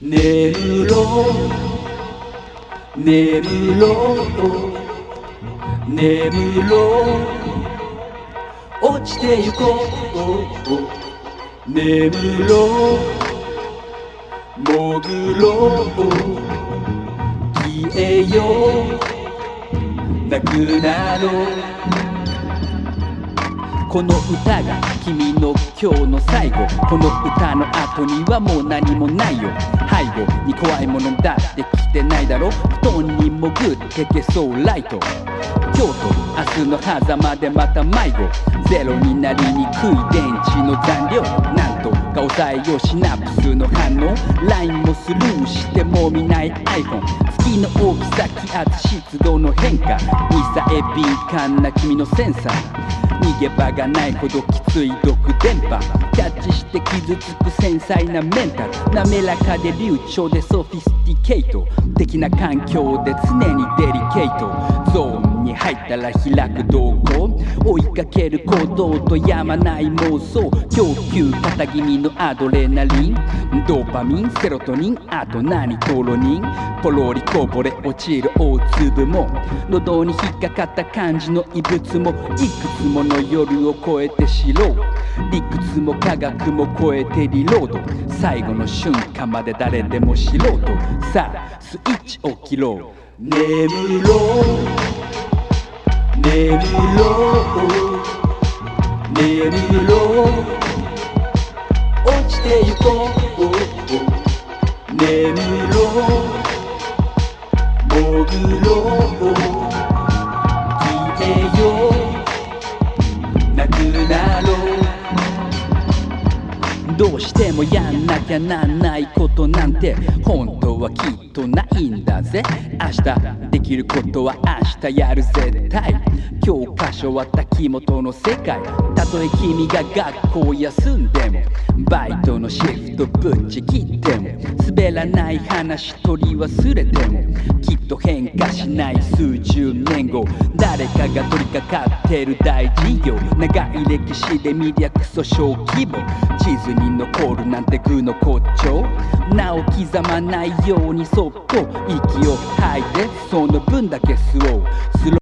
眠ろう眠ろう眠ろう落ちてゆこう眠ろう潜ろう消えようなくなろうこの歌が君の今日の最後この歌の後にはもう何もないよ背後に怖いものだって来てないだろ布団に潜って消そうライト今日と明日の狭間でまた迷子ゼロになりにくい電池の残量なんとか抑えようシナプスの反応 LINE もスルーしても見ない iPhone 月の大きさ気圧湿度の変化にさえ敏感な君のセンサー逃げ場がないほどきつい毒電波キャッチして傷つく繊細なメンタル滑らかで流暢でソフィスティケート的な環境で常にデリケートゾーンに入ったら開く動向追いかける行動とやまない妄想供給肩気味のアドレナリンドーパミンセロトニンあと何トロニンポロリこぼれ落ちる大粒も喉に引っかかった感じの異物もいくつもの夜を越えて知ろう理屈も科学も超えてリロード最後の瞬間まで誰でも素人さあスイッチを切ろう眠ろう眠ろう眠ろう落ちてゆこう眠ろう潜ろう消えようなくなろうどうしてもやんなきゃなんないことなんて本当はきっとないんだぜ明日できることは明日やる絶対教科書は滝本の世界たとえ君が学校休んでもバイトのシフトぶっちぎっても滑らない話取り忘れてもきっと変化しない数十年後誰かが取り掛かってる大事業長い歴史で未略訴訟規模地図に残るなんて愚の骨頂名を刻まないようにそっと息を吐いてその分だけ吸おう